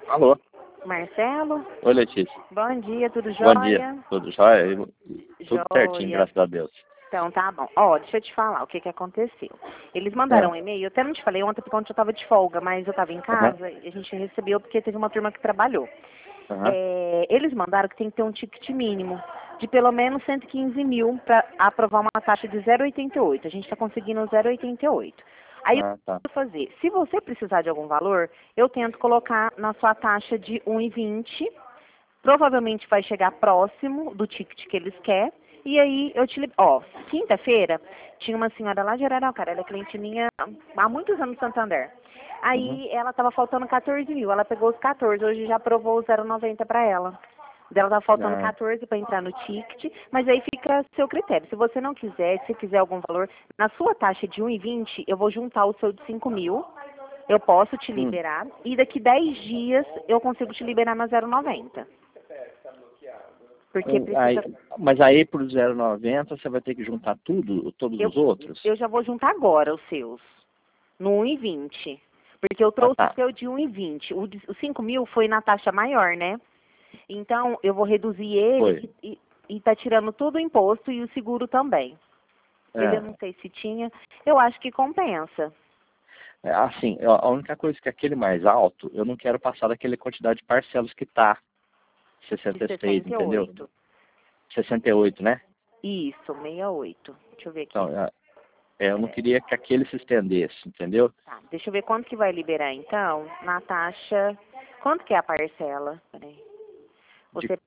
Alô? Marcelo? Oi, Letícia. Bom dia, tudo jóia? Bom dia. Tudo jóia? Tudo certinho, graças a Deus. Então, tá bom. Ó, deixa eu te falar o que que aconteceu. Eles mandaram um e-mail, eu até não te falei ontem porque ontem eu tava de folga, mas eu tava em casa e a gente recebeu porque teve uma turma que trabalhou. Eles mandaram que tem que ter um ticket mínimo de pelo menos 115 mil para aprovar uma taxa de 0,88. A gente está conseguindo 0,88. Aí eu Tá. vou fazer. Se você precisar de algum valor, eu tento colocar na sua taxa de 1,20. Provavelmente vai chegar próximo do ticket que eles querem. E aí eu te... Ó, quinta-feira tinha uma senhora lá de Araraquara, ela é cliente minha há muitos anos no Santander. Aí ela tava faltando 14 mil, ela pegou os 14, hoje já aprovou o 0,90 para ela. Dela tá faltando 14 para entrar no ticket, mas aí fica a seu critério. Se você não quiser, se quiser algum valor, na sua taxa de 1,20, eu vou juntar o seu de 5 mil, eu posso te liberar, e daqui 10 dias eu consigo te liberar na 0,90. Porque precisa... Mas aí pro 0,90 você vai ter que juntar tudo, todos os outros? Eu já vou juntar agora os seus, no 1,20. Porque eu trouxe o seu de 1,20. O 5 mil foi na taxa maior, né? Então, eu vou reduzir ele e tá tirando todo o imposto e o seguro também. Eu não sei se tinha. Eu acho que compensa. Assim, a única coisa que aquele mais alto, eu não quero passar daquela quantidade de parcelas que tá. 66, entendeu? 68, né? Isso, 68. Deixa eu ver aqui. Então, eu não queria que aquele se estendesse, entendeu? Tá, deixa eu ver quanto que vai liberar, então, na taxa... Quanto que é a parcela? Peraí. Você...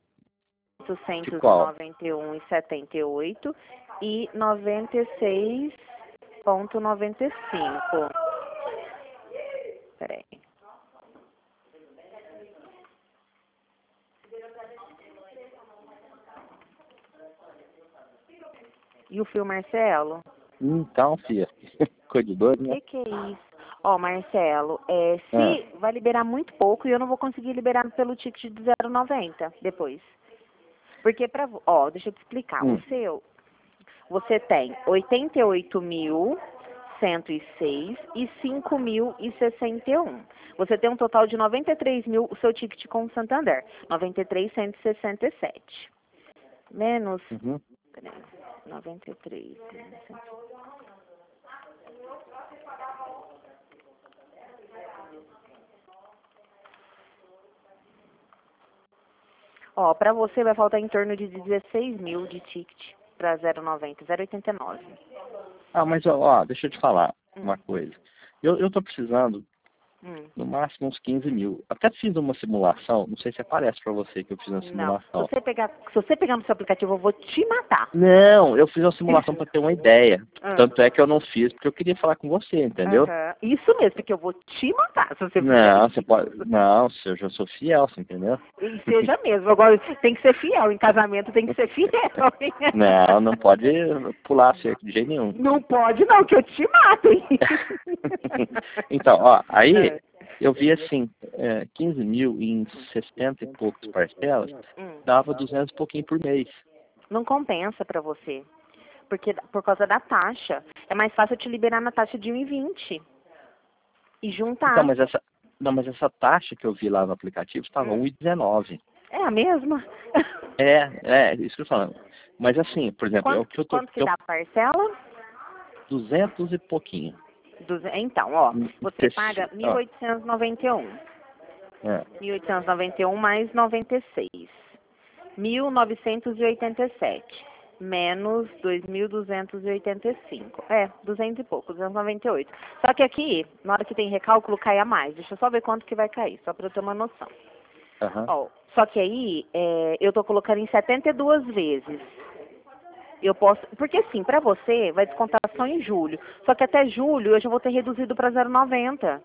891,78 e 96,95. Peraí. E o fio Marcelo? Então, filha, coisa de doido, né? Que é isso? Ó, Marcelo, se vai liberar muito pouco e eu não vou conseguir liberar pelo ticket de 0,90 depois. Porque deixa eu te explicar. O seu, você tem 88.106 e 5.061. Você tem um total de 93 mil, o seu ticket com o Santander. 93.167. Menos... Peraí, 93. Ó, pra você vai faltar em torno de 16 mil de ticket pra 0,90, 0,89. Mas deixa eu te falar uma coisa. Eu tô precisando, no máximo, uns 15 mil. Até fiz uma simulação, não sei se aparece pra você que eu fiz uma simulação. Não, se você pegar no seu aplicativo, eu vou te matar. Não, eu fiz uma simulação pra ter uma ideia. Tanto é que eu não fiz, porque eu queria falar com você, entendeu? Isso mesmo, porque eu vou te matar se você fizer. Não, você pode... Não, eu já sou fiel, você entendeu? E seja mesmo. Agora, tem que ser fiel. Em casamento tem que ser fiel. Não pode pular cerca de jeito nenhum. Não pode não, que eu te mato, hein? Então, aí eu vi assim, 15 mil em 60 e poucos parcelas, dava 200 e pouquinho por mês. Não compensa pra você. Porque por causa da taxa. É mais fácil eu te liberar na taxa de 1,20. E juntar. Então, mas essa taxa que eu vi lá no aplicativo estava 1,19. É a mesma? Isso que eu tô falando. Mas assim, por exemplo, quanto que dá a parcela? 200 e pouquinho. Então, você paga 1.891. 1.891 mais 96. 1.987. Menos 2.285. 200 e pouco, 298. Só que aqui, na hora que tem recálculo, cai a mais. Deixa eu só ver quanto que vai cair, só para eu ter uma noção. Só que aí, eu tô colocando em 72 vezes. Eu posso... Porque assim, pra você, vai descontar só em julho. Só que até julho eu já vou ter reduzido para 0,90.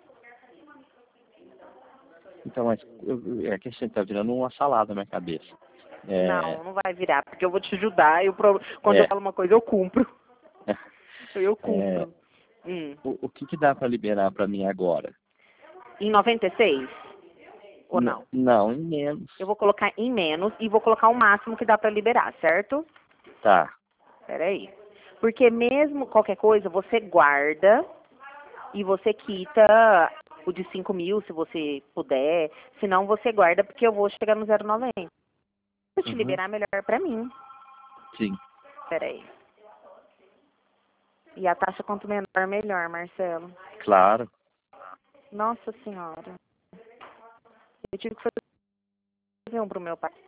Então, mas que você tá virando uma salada na minha cabeça. Não vai virar, porque eu vou te ajudar. Quando eu falo uma coisa, eu cumpro. Eu cumpro. O que dá para liberar para mim agora? Em 96? Ou não? Não, em menos. Eu vou colocar em menos e vou colocar o máximo que dá para liberar, certo? Tá. Peraí. Porque mesmo qualquer coisa, você guarda e você quita o de 5 mil, se você puder. Se não, você guarda, porque eu vou chegar no 0,90. Vou te liberar melhor pra mim. Sim. Peraí. E a taxa quanto menor, melhor, Marcelo. Claro. Nossa Senhora. Eu tive que fazer um pro meu pai.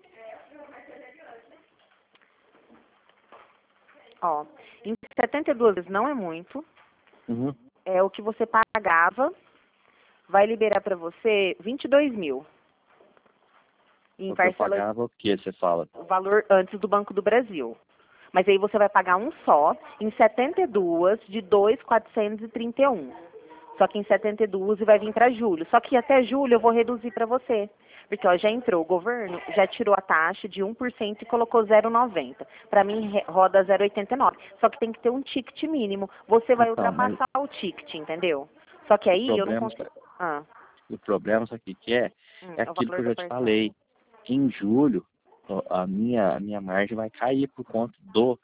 Ó, em 72 vezes não é muito. É o que você pagava. Vai liberar pra você 22 mil. Em parcelas, eu pagava o que você fala? o valor antes do Banco do Brasil. Mas aí você vai pagar um só, em 72 de 2.431. Só que em 72 vai vir para julho. Só que até julho eu vou reduzir para você. Porque ó, já entrou, o governo já tirou a taxa de 1% e colocou 0,90. Para mim roda 0,89. Só que tem que ter um ticket mínimo. Você vai ultrapassar o ticket, entendeu? Só que aí eu não consigo. O problema, sabe o que é? É aquilo que eu já te falei. Em julho, a minha margem vai cair por conta como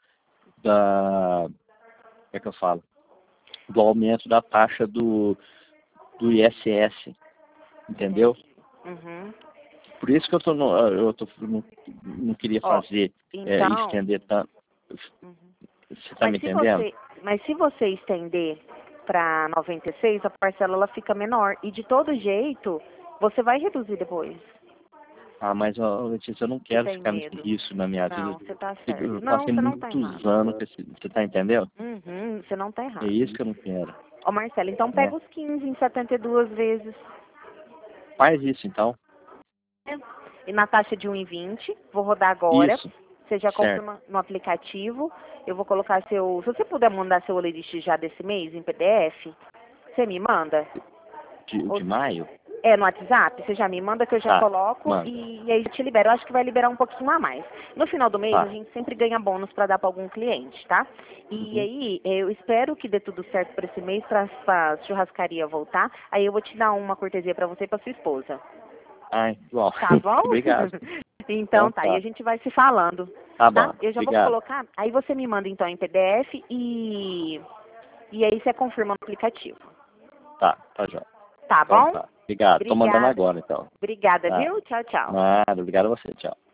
é que eu falo? Do aumento da taxa do ISS, entendeu? Por isso que não queria fazer, então, estender tanto. Você está me entendendo? Mas se você estender para 96, a parcela ela fica menor. E de todo jeito, você vai reduzir depois. Mas, Letícia, eu não quero ficar nisso na minha vida. Não, você tá certo. Eu passei muitos anos, você tá entendendo? Você não tá errado. É isso que eu não quero. Ó, Marcelo, então pega os 15 em 72 vezes. Faz isso, então. E na taxa de 1,20, vou rodar agora. Isso. Você já confirma no aplicativo. Eu vou colocar seu... Se você puder mandar seu Olerite já desse mês em PDF, você me manda? De maio? No WhatsApp, você já me manda que eu já coloco e aí eu te libero. Eu acho que vai liberar um pouquinho a mais. No final do mês, a gente sempre ganha bônus para dar para algum cliente, tá? E aí, eu espero que dê tudo certo para esse mês, para a churrascaria voltar. Aí eu vou te dar uma cortesia para você e para sua esposa. Bom. Tá bom? Obrigado. Então tá, e a gente vai se falando. Tá bom. Eu já Obrigado. vou colocar, aí você me manda então em PDF e aí você confirma no aplicativo. Tá jóia. Tá bom? Então, tá. Obrigado. Tô mandando agora, então. Obrigada, viu? Tchau, tchau. Nada, obrigado a você. Tchau.